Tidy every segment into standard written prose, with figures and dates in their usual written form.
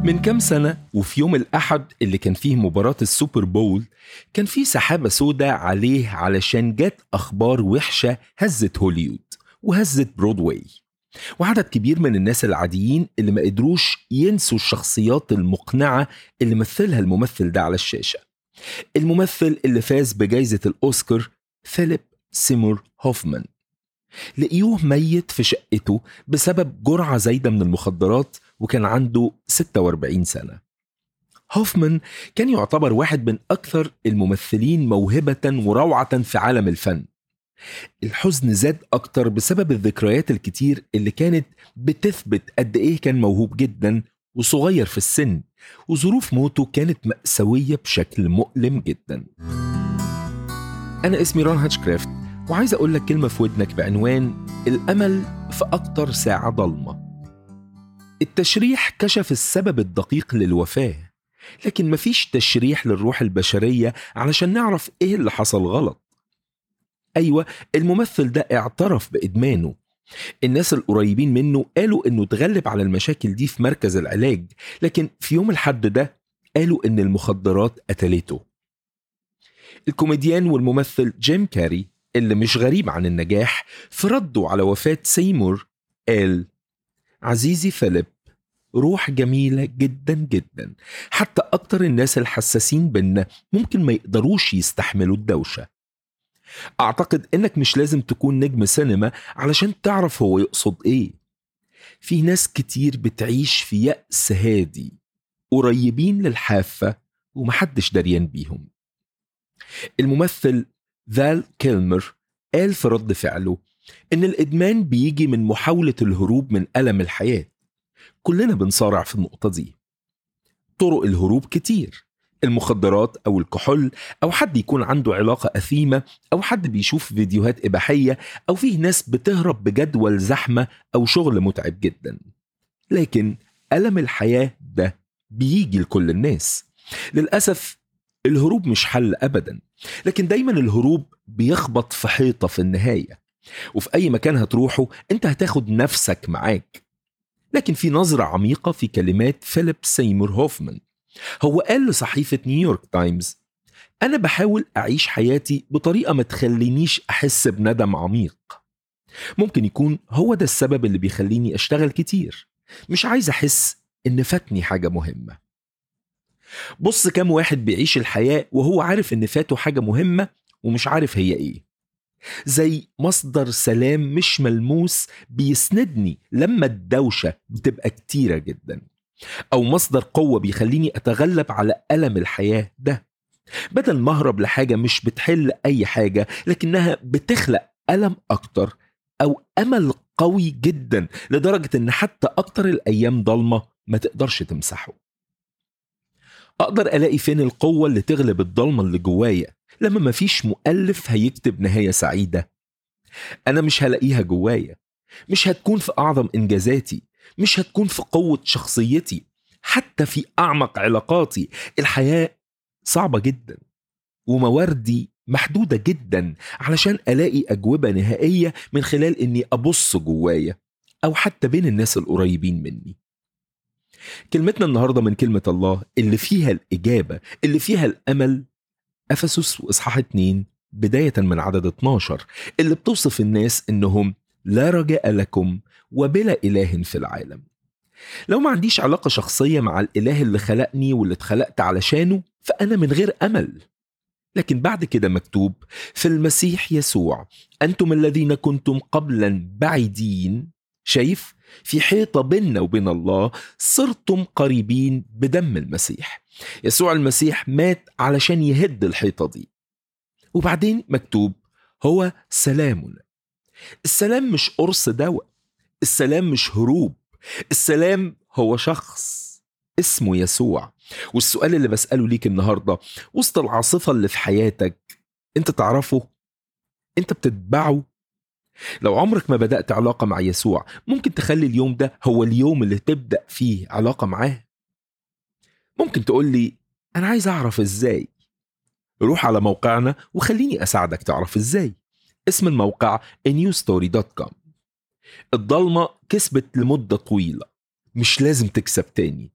من كام سنة وفي يوم الأحد اللي كان فيه مباراة السوبر بول، كان فيه سحابة سوداء عليه علشان جت أخبار وحشة هزت هوليوود وهزت برودواي، وعدد كبير من الناس العاديين اللي ما قدروش ينسوا الشخصيات المقنعة اللي مثلها الممثل ده على الشاشة. الممثل اللي فاز بجائزة الأوسكار فيليب سيمور هوفمان، لقيوه ميت في شقته بسبب جرعة زايدة من المخدرات وكان عنده 46 سنة. هوفمان كان يعتبر واحد من أكثر الممثلين موهبة وروعة في عالم الفن. الحزن زاد أكتر بسبب الذكريات الكتير اللي كانت بتثبت قد إيه كان موهوب جدا وصغير في السن، وظروف موته كانت مأساوية بشكل مؤلم جدا. أنا اسمي ران هاتشكرافت، وعايز أقول لك كلمة في ودنك بعنوان الأمل في أكتر ساعة ضلمة. التشريح كشف السبب الدقيق للوفاة، لكن مفيش تشريح للروح البشرية علشان نعرف إيه اللي حصل غلط. أيوة، الممثل ده اعترف بإدمانه. الناس القريبين منه قالوا إنه تغلب على المشاكل دي في مركز العلاج، لكن في يوم الحد ده قالوا إن المخدرات قتلته. الكوميديان والممثل جيم كاري اللي مش غريب عن النجاح، في رده على وفاة سيمور قال: عزيزي فيليب، روح جميلة جدا جدا، حتى أكتر الناس الحساسين بينا ممكن ما يقدروش يستحملوا الدوشة. أعتقد إنك مش لازم تكون نجم سينما علشان تعرف هو يقصد إيه. في ناس كتير بتعيش في يأس هادي، قريبين للحافة ومحدش دريان بيهم. الممثل فال كيلمر قال في رد فعله إن الإدمان بيجي من محاولة الهروب من ألم الحياة. كلنا بنصارع في النقطة دي. طرق الهروب كتير: المخدرات أو الكحول، أو حد يكون عنده علاقة أثيمة، أو حد بيشوف فيديوهات إباحية، أو فيه ناس بتهرب بجدول زحمة أو شغل متعب جدا. لكن ألم الحياة ده بيجي لكل الناس. للأسف الهروب مش حل أبدا، لكن دايما الهروب بيخبط في حيطة في النهاية، وفي أي مكان هتروحه أنت هتاخد نفسك معاك. لكن في نظرة عميقة في كلمات فيليب سيمور هوفمان. هو قال لصحيفة نيويورك تايمز: أنا بحاول أعيش حياتي بطريقة ما تخلينيش أحس بندم عميق. ممكن يكون هو ده السبب اللي بيخليني أشتغل كتير، مش عايز أحس إن فاتني حاجة مهمة. بص كم واحد بيعيش الحياة وهو عارف إن فاته حاجة مهمة ومش عارف هي إيه. زي مصدر سلام مش ملموس بيسندني لما الدوشة بتبقى كتيرة جدا، أو مصدر قوة بيخليني أتغلب على ألم الحياة ده، بدل ما أهرب لحاجة مش بتحل أي حاجة لكنها بتخلق ألم أكتر، أو أمل قوي جدا لدرجة إن حتى أكتر الأيام ضلمة ما تقدرش تمسحه. أقدر ألاقي فين القوة اللي تغلب الضلمة اللي جوايا لما مفيش مؤلف هيكتب نهاية سعيدة؟ أنا مش هلاقيها جوايا. مش هتكون في أعظم إنجازاتي، مش هتكون في قوة شخصيتي، حتى في أعمق علاقاتي. الحياة صعبة جدا ومواردي محدودة جدا علشان ألاقي أجوبة نهائية من خلال إني أبص جوايا أو حتى بين الناس القريبين مني. كلمتنا النهاردة من كلمة الله اللي فيها الإجابة، اللي فيها الأمل، أفسس وإصحاح 2 بداية من عدد 12، اللي بتوصف الناس إنهم لا رجاء لكم وبلا إله في العالم. لو ما عنديش علاقة شخصية مع الإله اللي خلقني واللي اتخلقت علشانه، فأنا من غير أمل. لكن بعد كده مكتوب: في المسيح يسوع أنتم الذين كنتم قبلا بعيدين، شايف، في حيطة بيننا وبين الله، صرتم قريبين بدم المسيح. يسوع المسيح مات علشان يهد الحيطة دي. وبعدين مكتوب: هو سلامنا. السلام مش قرص دواء، السلام مش هروب، السلام هو شخص اسمه يسوع. والسؤال اللي بسأله ليك النهاردة، وسط العاصفة اللي في حياتك، انت تعرفه؟ انت بتتبعه؟ لو عمرك ما بدأت علاقة مع يسوع، ممكن تخلي اليوم ده هو اليوم اللي تبدأ فيه علاقة معاه. ممكن تقول لي: أنا عايز أعرف إزاي. روح على موقعنا وخليني أساعدك تعرف إزاي. اسم الموقع newstory.com. الضلمة كسبت لمدة طويلة، مش لازم تكسب تاني.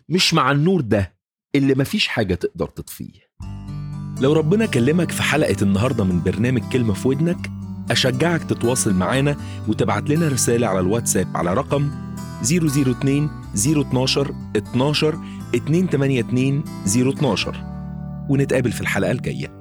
مش مع النور ده اللي مفيش حاجة تقدر تطفيه. لو ربنا كلمك في حلقة النهاردة من برنامج كلمة في ودنك، أشجعك تتواصل معانا وتبعت لنا رسالة على الواتساب على رقم 002 012 12 282 012، ونتقابل في الحلقة الجاية.